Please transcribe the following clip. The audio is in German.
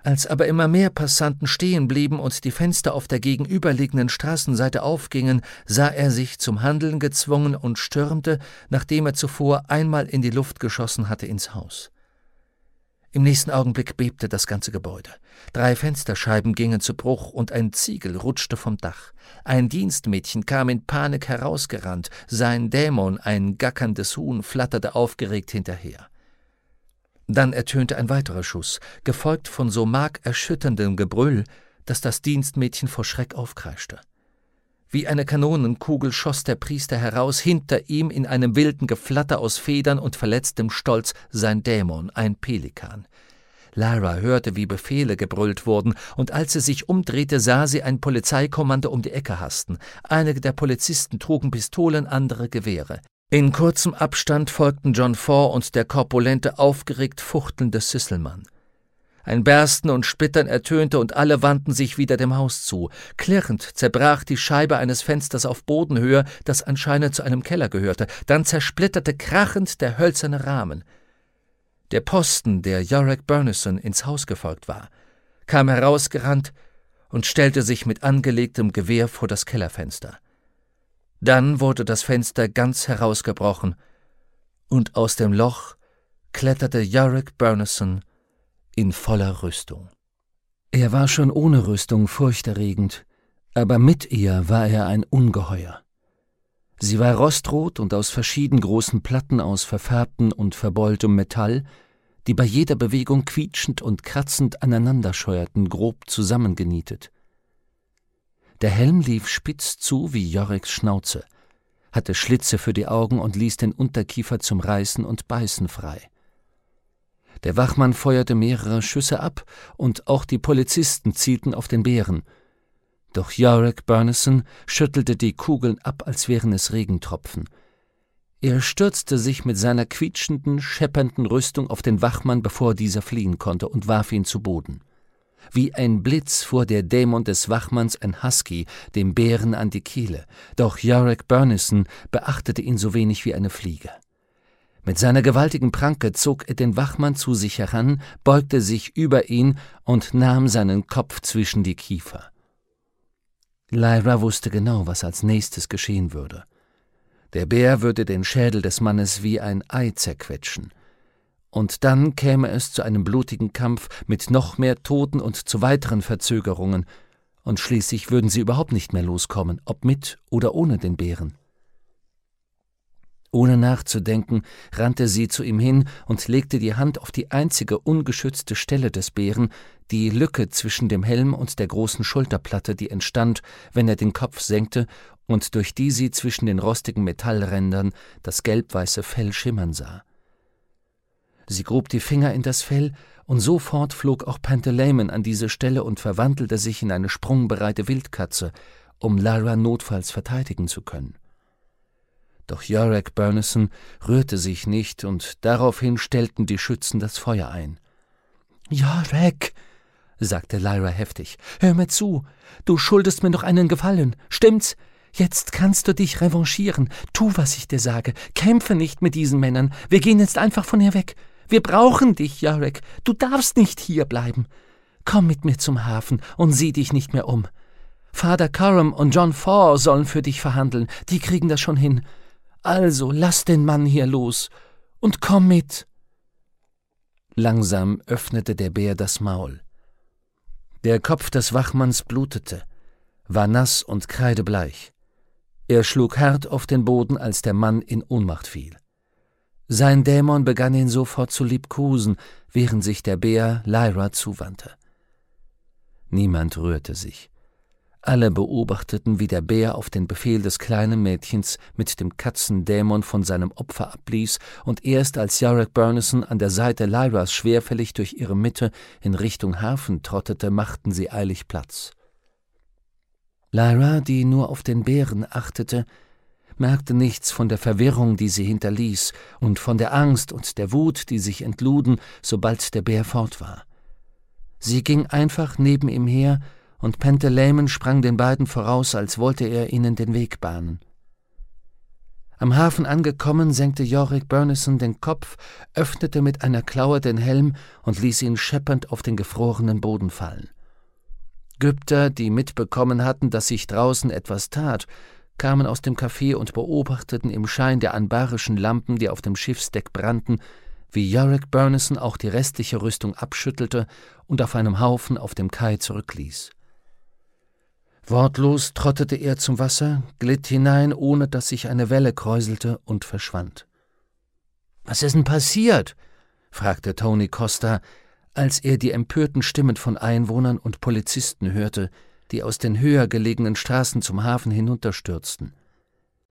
Als aber immer mehr Passanten stehen blieben und die Fenster auf der gegenüberliegenden Straßenseite aufgingen, sah er sich zum Handeln gezwungen und stürmte, nachdem er zuvor einmal in die Luft geschossen hatte, ins Haus. Im nächsten Augenblick bebte das ganze Gebäude. 3 Fensterscheiben gingen zu Bruch und ein Ziegel rutschte vom Dach. Ein Dienstmädchen kam in Panik herausgerannt, sein Dämon, ein gackerndes Huhn, flatterte aufgeregt hinterher. Dann ertönte ein weiterer Schuss, gefolgt von so markerschütterndem Gebrüll, dass das Dienstmädchen vor Schreck aufkreischte. Wie eine Kanonenkugel schoss der Priester heraus, hinter ihm in einem wilden Geflatter aus Federn und verletztem Stolz sein Dämon, ein Pelikan. Lyra hörte, wie Befehle gebrüllt wurden, und als sie sich umdrehte, sah sie ein Polizeikommando um die Ecke hasten. Einige der Polizisten trugen Pistolen, andere Gewehre. In kurzem Abstand folgten John Ford und der korpulente, aufgeregt fuchtelnde Sisselmann. Ein Bersten und Splittern ertönte und alle wandten sich wieder dem Haus zu. Klirrend zerbrach die Scheibe eines Fensters auf Bodenhöhe, das anscheinend zu einem Keller gehörte. Dann zersplitterte krachend der hölzerne Rahmen. Der Posten, der Yorick Burnison ins Haus gefolgt war, kam herausgerannt und stellte sich mit angelegtem Gewehr vor das Kellerfenster. Dann wurde das Fenster ganz herausgebrochen, und aus dem Loch kletterte Yorick Burnison in voller Rüstung. Er war schon ohne Rüstung furchterregend, aber mit ihr war er ein Ungeheuer. Sie war rostrot und aus verschieden großen Platten aus verfärbtem und verbeultem Metall, die bei jeder Bewegung quietschend und kratzend aneinanderscheuerten, grob zusammengenietet. Der Helm lief spitz zu wie Yoricks Schnauze, hatte Schlitze für die Augen und ließ den Unterkiefer zum Reißen und Beißen frei. Der Wachmann feuerte mehrere Schüsse ab, und auch die Polizisten zielten auf den Bären. Doch Yorick Burnison schüttelte die Kugeln ab, als wären es Regentropfen. Er stürzte sich mit seiner quietschenden, scheppernden Rüstung auf den Wachmann, bevor dieser fliehen konnte, und warf ihn zu Boden. Wie ein Blitz fuhr der Dämon des Wachmanns, ein Husky, dem Bären an die Kehle, doch Yorick Burnison beachtete ihn so wenig wie eine Fliege. Mit seiner gewaltigen Pranke zog er den Wachmann zu sich heran, beugte sich über ihn und nahm seinen Kopf zwischen die Kiefer. Lyra wusste genau, was als nächstes geschehen würde. Der Bär würde den Schädel des Mannes wie ein Ei zerquetschen. Und dann käme es zu einem blutigen Kampf mit noch mehr Toten und zu weiteren Verzögerungen, und schließlich würden sie überhaupt nicht mehr loskommen, ob mit oder ohne den Bären. Ohne nachzudenken, rannte sie zu ihm hin und legte die Hand auf die einzige ungeschützte Stelle des Bären, die Lücke zwischen dem Helm und der großen Schulterplatte, die entstand, wenn er den Kopf senkte und durch die sie zwischen den rostigen Metallrändern das gelbweiße Fell schimmern sah. Sie grub die Finger in das Fell, und sofort flog auch Pantaleimon an diese Stelle und verwandelte sich in eine sprungbereite Wildkatze, um Lyra notfalls verteidigen zu können. Doch Yorick Burnison rührte sich nicht, und daraufhin stellten die Schützen das Feuer ein. »Yorick«, sagte Lyra heftig, »hör mir zu, du schuldest mir noch einen Gefallen, stimmt's? Jetzt kannst du dich revanchieren, tu, was ich dir sage, kämpfe nicht mit diesen Männern, wir gehen jetzt einfach von hier weg. Wir brauchen dich, Yorick, du darfst nicht hier bleiben. Komm mit mir zum Hafen und sieh dich nicht mehr um. Father Coram und John Ford sollen für dich verhandeln, die kriegen das schon hin. Also lass den Mann hier los und komm mit.« Langsam öffnete der Bär das Maul. Der Kopf des Wachmanns blutete, war nass und kreidebleich. Er schlug hart auf den Boden, als der Mann in Ohnmacht fiel. Sein Dämon begann ihn sofort zu liebkosen, während sich der Bär Lyra zuwandte. Niemand rührte sich. Alle beobachteten, wie der Bär auf den Befehl des kleinen Mädchens mit dem Katzendämon von seinem Opfer abließ, und erst als Yorick Burnison an der Seite Lyras schwerfällig durch ihre Mitte in Richtung Hafen trottete, machten sie eilig Platz. Lyra, die nur auf den Bären achtete, merkte nichts von der Verwirrung, die sie hinterließ, und von der Angst und der Wut, die sich entluden, sobald der Bär fort war. Sie ging einfach neben ihm her, und Pantaleimon sprang den beiden voraus, als wollte er ihnen den Weg bahnen. Am Hafen angekommen, senkte Yorick Burnison den Kopf, öffnete mit einer Klaue den Helm und ließ ihn scheppernd auf den gefrorenen Boden fallen. Gypter, die mitbekommen hatten, dass sich draußen etwas tat, kamen aus dem Café und beobachteten im Schein der anbarischen Lampen, die auf dem Schiffsdeck brannten, wie Yorick Burnison auch die restliche Rüstung abschüttelte und auf einem Haufen auf dem Kai zurückließ. Wortlos trottete er zum Wasser, glitt hinein, ohne dass sich eine Welle kräuselte, und verschwand. »Was ist denn passiert?« fragte Tony Costa, als er die empörten Stimmen von Einwohnern und Polizisten hörte, die aus den höher gelegenen Straßen zum Hafen hinunterstürzten.